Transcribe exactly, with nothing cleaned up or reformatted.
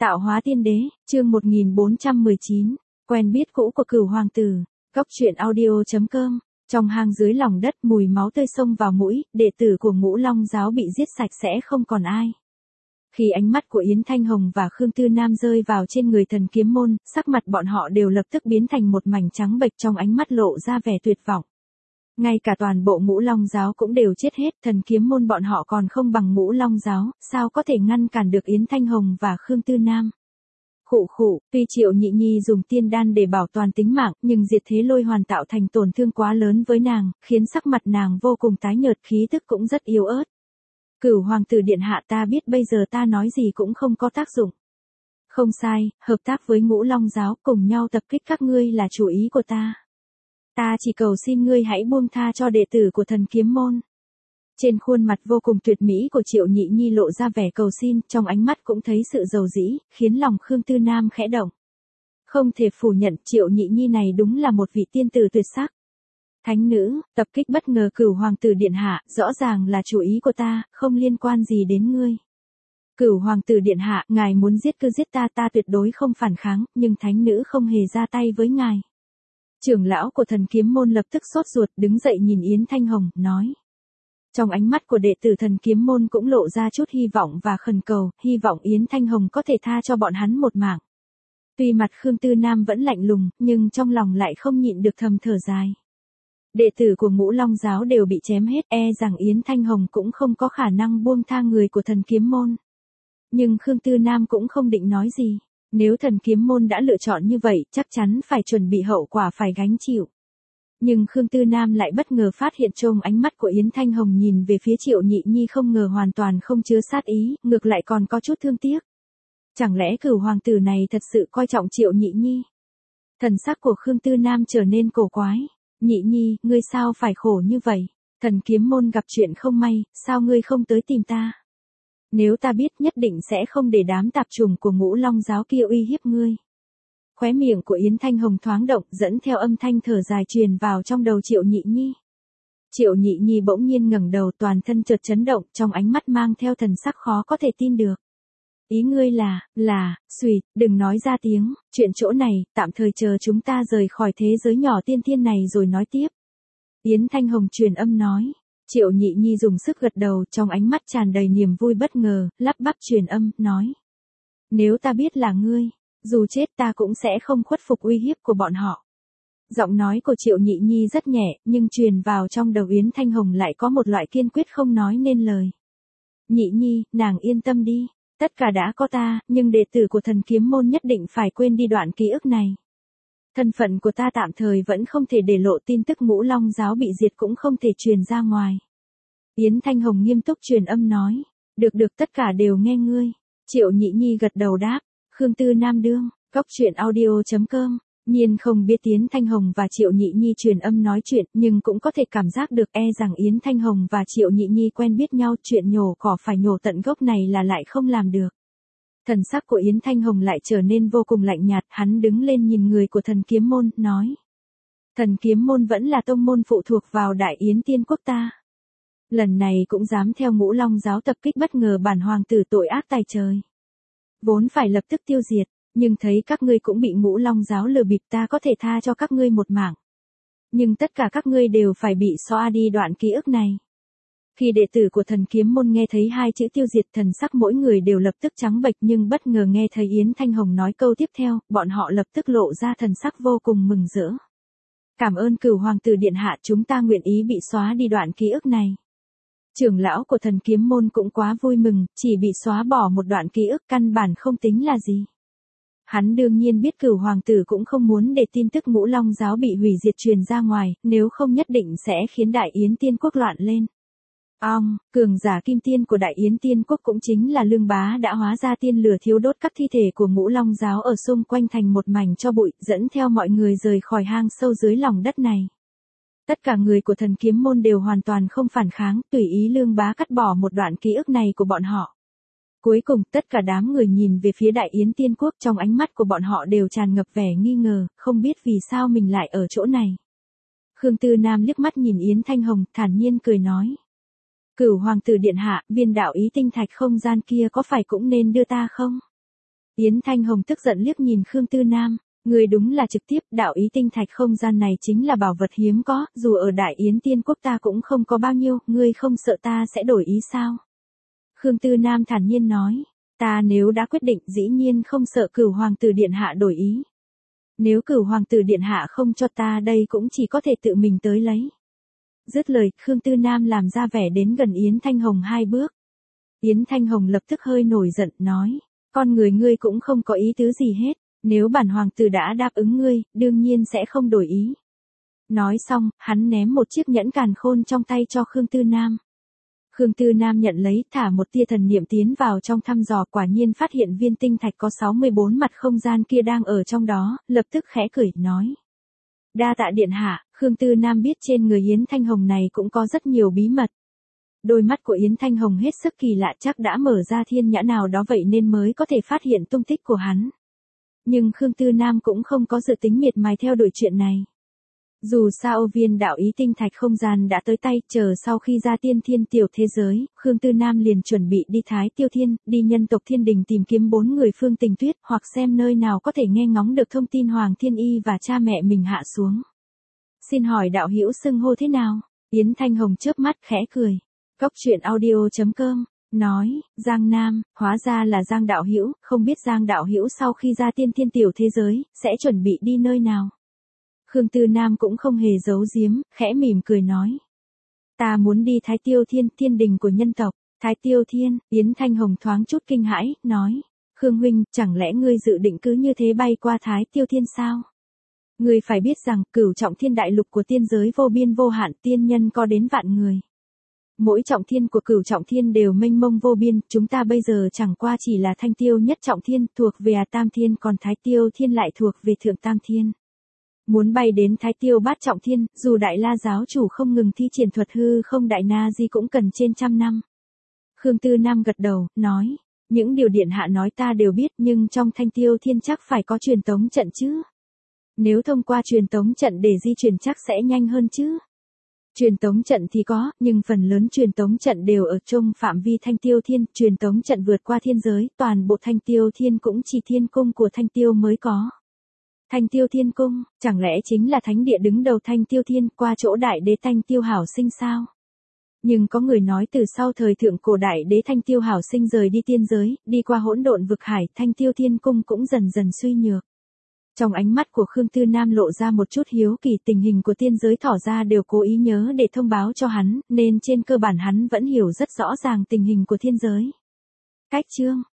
Tạo hóa tiên đế, chương một nghìn bốn trăm mười chín, quen biết cũ của Cửu hoàng tử. Góc truyện audio chấm com. Trong hang dưới lòng đất, mùi máu tươi xông vào mũi, đệ tử của Ngũ Long giáo bị giết sạch sẽ không còn ai. Khi ánh mắt của Yến Thanh Hồng và Khương Tư Nam rơi vào trên người Thần Kiếm Môn, sắc mặt bọn họ đều lập tức biến thành một mảnh trắng bệch, trong ánh mắt lộ ra vẻ tuyệt vọng. Ngay cả toàn bộ Ngũ Long giáo cũng đều chết hết, Thần Kiếm Môn bọn họ còn không bằng Ngũ Long giáo, sao có thể ngăn cản được Yến Thanh Hồng và Khương Tư Nam. Khụ khụ, tuy Triệu Nhị Nhi dùng tiên đan để bảo toàn tính mạng, nhưng diệt thế lôi hoàn tạo thành tổn thương quá lớn với nàng, khiến sắc mặt nàng vô cùng tái nhợt, khí tức cũng rất yếu ớt. Cửu hoàng tử điện hạ, ta biết bây giờ ta nói gì cũng không có tác dụng. Không sai, hợp tác với Ngũ Long giáo, cùng nhau tập kích các ngươi là chủ ý của ta. Ta chỉ cầu xin ngươi hãy buông tha cho đệ tử của Thần Kiếm Môn. Trên khuôn mặt vô cùng tuyệt mỹ của Triệu Nhị Nhi lộ ra vẻ cầu xin, trong ánh mắt cũng thấy sự dầu dĩ, khiến lòng Khương Tư Nam khẽ động. Không thể phủ nhận, Triệu Nhị Nhi này đúng là một vị tiên tử tuyệt sắc. Thánh nữ, tập kích bất ngờ Cửu hoàng tử điện hạ, rõ ràng là chủ ý của ta, không liên quan gì đến ngươi. Cửu hoàng tử điện hạ, ngài muốn giết cứ giết ta, ta tuyệt đối không phản kháng, nhưng thánh nữ không hề ra tay với ngài. Trưởng lão của Thần Kiếm Môn lập tức sốt ruột, đứng dậy nhìn Yến Thanh Hồng, nói. Trong ánh mắt của đệ tử Thần Kiếm Môn cũng lộ ra chút hy vọng và khẩn cầu, hy vọng Yến Thanh Hồng có thể tha cho bọn hắn một mạng. Tuy mặt Khương Tư Nam vẫn lạnh lùng, nhưng trong lòng lại không nhịn được thầm thở dài. Đệ tử của Ngũ Long giáo đều bị chém hết, e rằng Yến Thanh Hồng cũng không có khả năng buông tha người của Thần Kiếm Môn. Nhưng Khương Tư Nam cũng không định nói gì. Nếu Thần Kiếm Môn đã lựa chọn như vậy, chắc chắn phải chuẩn bị hậu quả phải gánh chịu. Nhưng Khương Tư Nam lại bất ngờ phát hiện trong ánh mắt của Yến Thanh Hồng nhìn về phía Triệu Nhị Nhi không ngờ hoàn toàn không chứa sát ý, ngược lại còn có chút thương tiếc. Chẳng lẽ Cửu hoàng tử này thật sự coi trọng Triệu Nhị Nhi? Thần sắc của Khương Tư Nam trở nên cổ quái. Nhị Nhi, ngươi sao phải khổ như vậy? Thần Kiếm Môn gặp chuyện không may, sao ngươi không tới tìm ta? Nếu ta biết nhất định sẽ không để đám tạp chủng của Ngũ Long giáo kia uy hiếp ngươi. Khóe miệng của Yến Thanh Hồng thoáng động, dẫn theo âm thanh thở dài truyền vào trong đầu Triệu Nhị Nhi. Triệu Nhị Nhi bỗng nhiên ngẩng đầu, toàn thân chợt chấn động, trong ánh mắt mang theo thần sắc khó có thể tin được. Ý ngươi là, là, xùi, đừng nói ra tiếng, chuyện chỗ này, tạm thời chờ chúng ta rời khỏi thế giới nhỏ tiên thiên này rồi nói tiếp. Yến Thanh Hồng truyền âm nói. Triệu Nhị Nhi dùng sức gật đầu, trong ánh mắt tràn đầy niềm vui bất ngờ, lắp bắp truyền âm, nói. Nếu ta biết là ngươi, dù chết ta cũng sẽ không khuất phục uy hiếp của bọn họ. Giọng nói của Triệu Nhị Nhi rất nhẹ, nhưng truyền vào trong đầu Yến Thanh Hồng lại có một loại kiên quyết không nói nên lời. Nhị Nhi, nàng yên tâm đi, tất cả đã có ta, nhưng đệ tử của Thần Kiếm Môn nhất định phải quên đi đoạn ký ức này. Thân phận của ta tạm thời vẫn không thể để lộ, tin tức Ngũ Long giáo bị diệt cũng không thể truyền ra ngoài. Yến Thanh Hồng nghiêm túc truyền âm nói. Được được, tất cả đều nghe ngươi. Triệu Nhị Nhi gật đầu đáp. Khương Tư Nam đương, góc truyện audio chấm com. Nhiên không biết Yến Thanh Hồng và Triệu Nhị Nhi truyền âm nói chuyện, nhưng cũng có thể cảm giác được e rằng Yến Thanh Hồng và Triệu Nhị Nhi quen biết nhau, chuyện nhổ cỏ phải nhổ tận gốc này là lại không làm được. Thần sắc của Yến Thanh Hồng lại trở nên vô cùng lạnh nhạt, hắn đứng lên nhìn người của Thần Kiếm Môn, nói. Thần Kiếm Môn vẫn là tông môn phụ thuộc vào Đại Yến Tiên Quốc ta. Lần này cũng dám theo Ngũ Long giáo tập kích bất ngờ bản hoàng tử, tội ác tày trời. Vốn phải lập tức tiêu diệt, nhưng thấy các ngươi cũng bị Ngũ Long giáo lừa bịp, ta có thể tha cho các ngươi một mạng. Nhưng tất cả các ngươi đều phải bị xóa đi đoạn ký ức này. Khi đệ tử của Thần Kiếm Môn nghe thấy hai chữ tiêu diệt, thần sắc mỗi người đều lập tức trắng bệch, nhưng bất ngờ nghe thấy Yến Thanh Hồng nói câu tiếp theo, bọn họ lập tức lộ ra thần sắc vô cùng mừng rỡ. Cảm ơn Cửu hoàng tử điện hạ, chúng ta nguyện ý bị xóa đi đoạn ký ức này. Trưởng lão của Thần Kiếm Môn cũng quá vui mừng, chỉ bị xóa bỏ một đoạn ký ức căn bản không tính là gì. Hắn đương nhiên biết Cửu hoàng tử cũng không muốn để tin tức Ngũ Long giáo bị hủy diệt truyền ra ngoài, nếu không nhất định sẽ khiến Đại Yến Tiên Quốc loạn lên. Ong, cường giả kim tiên của Đại Yến Tiên Quốc cũng chính là Lương Bá đã hóa ra tiên lửa thiêu đốt các thi thể của Ngũ Long giáo ở xung quanh thành một mảnh cho bụi, dẫn theo mọi người rời khỏi hang sâu dưới lòng đất này. Tất cả người của Thần Kiếm Môn đều hoàn toàn không phản kháng, tùy ý Lương Bá cắt bỏ một đoạn ký ức này của bọn họ. Cuối cùng, tất cả đám người nhìn về phía Đại Yến Tiên Quốc, trong ánh mắt của bọn họ đều tràn ngập vẻ nghi ngờ, không biết vì sao mình lại ở chỗ này. Khương Tư Nam liếc mắt nhìn Yến Thanh Hồng, thản nhiên cười nói. Cửu hoàng tử điện hạ, viên đạo ý tinh thạch không gian kia có phải cũng nên đưa ta không? Yến Thanh Hồng tức giận liếc nhìn Khương Tư Nam, người đúng là trực tiếp, đạo ý tinh thạch không gian này chính là bảo vật hiếm có, dù ở Đại Yến Tiên Quốc ta cũng không có bao nhiêu, ngươi không sợ ta sẽ đổi ý sao? Khương Tư Nam thản nhiên nói, ta nếu đã quyết định dĩ nhiên không sợ Cửu Hoàng tử điện hạ đổi ý. Nếu Cửu Hoàng tử điện hạ không cho ta đây cũng chỉ có thể tự mình tới lấy. Dứt lời, Khương Tư Nam làm ra vẻ đến gần Yến Thanh Hồng hai bước. Yến Thanh Hồng lập tức hơi nổi giận, nói, con người ngươi cũng không có ý tứ gì hết, nếu bản hoàng tử đã đáp ứng ngươi, đương nhiên sẽ không đổi ý. Nói xong, hắn ném một chiếc nhẫn càn khôn trong tay cho Khương Tư Nam. Khương Tư Nam nhận lấy, thả một tia thần niệm tiến vào trong thăm dò, quả nhiên phát hiện viên tinh thạch có sáu mươi bốn mặt không gian kia đang ở trong đó, lập tức khẽ cười, nói. Đa tạ điện hạ. Khương Tư Nam biết trên người Yến Thanh Hồng này cũng có rất nhiều bí mật. Đôi mắt của Yến Thanh Hồng hết sức kỳ lạ, chắc đã mở ra thiên nhãn nào đó vậy nên mới có thể phát hiện tung tích của hắn. Nhưng Khương Tư Nam cũng không có dự tính miệt mài theo đuổi chuyện này. Dù sao viên đạo ý tinh thạch không gian đã tới tay, chờ sau khi ra tiên thiên tiểu thế giới, Khương Tư Nam liền chuẩn bị đi Thái Tiêu Thiên, đi nhân tộc Thiên Đình tìm kiếm bốn người Phương Tình Tuyết, hoặc xem nơi nào có thể nghe ngóng được thông tin Hoàng Thiên Y và cha mẹ mình hạ xuống. Xin hỏi đạo hữu xưng hô thế nào? Yến Thanh Hồng chớp mắt khẽ cười. Cốc truyện audio chấm com nói, Giang Nam, hóa ra là Giang đạo hữu, không biết Giang đạo hữu sau khi ra tiên thiên tiểu thế giới, sẽ chuẩn bị đi nơi nào? Khương Tư Nam cũng không hề giấu giếm, khẽ mỉm cười nói. Ta muốn đi Thái Tiêu Thiên, thiên đình của nhân tộc. Thái Tiêu Thiên, Yến Thanh Hồng thoáng chút kinh hãi, nói. Khương huynh, chẳng lẽ ngươi dự định cứ như thế bay qua Thái Tiêu Thiên sao? Ngươi phải biết rằng, cửu trọng thiên đại lục của tiên giới vô biên vô hạn, tiên nhân có đến vạn người. Mỗi trọng thiên của cửu trọng thiên đều mênh mông vô biên, chúng ta bây giờ chẳng qua chỉ là thanh tiêu nhất trọng thiên, thuộc về à tam thiên, còn Thái Tiêu Thiên lại thuộc về thượng tam thiên. Muốn bay đến Thái Tiêu bát trọng thiên, dù Đại La giáo chủ không ngừng thi triển thuật hư không đại na di cũng cần trên trăm năm. Khương Tư Nam gật đầu, nói, những điều điện hạ nói ta đều biết, nhưng trong Thanh Tiêu Thiên chắc phải có truyền tống trận chứ. Nếu thông qua truyền tống trận để di chuyển chắc sẽ nhanh hơn chứ. Truyền tống trận thì có, nhưng phần lớn truyền tống trận đều ở trong phạm vi Thanh Tiêu Thiên, truyền tống trận vượt qua thiên giới, toàn bộ Thanh Tiêu Thiên cũng chỉ thiên cung của Thanh Tiêu mới có. Thanh Tiêu Thiên Cung, chẳng lẽ chính là thánh địa đứng đầu Thanh Tiêu Thiên, qua chỗ đại đế Thanh Tiêu Hảo Sinh sao? Nhưng có người nói từ sau thời thượng cổ đại đế Thanh Tiêu Hảo Sinh rời đi tiên giới, đi qua hỗn độn vực hải, Thanh Tiêu Thiên Cung cũng dần dần suy nhược. Trong ánh mắt của Khương Tư Nam lộ ra một chút hiếu kỳ, tình hình của tiên giới tỏ ra đều cố ý nhớ để thông báo cho hắn, nên trên cơ bản hắn vẫn hiểu rất rõ ràng tình hình của thiên giới. Cách chương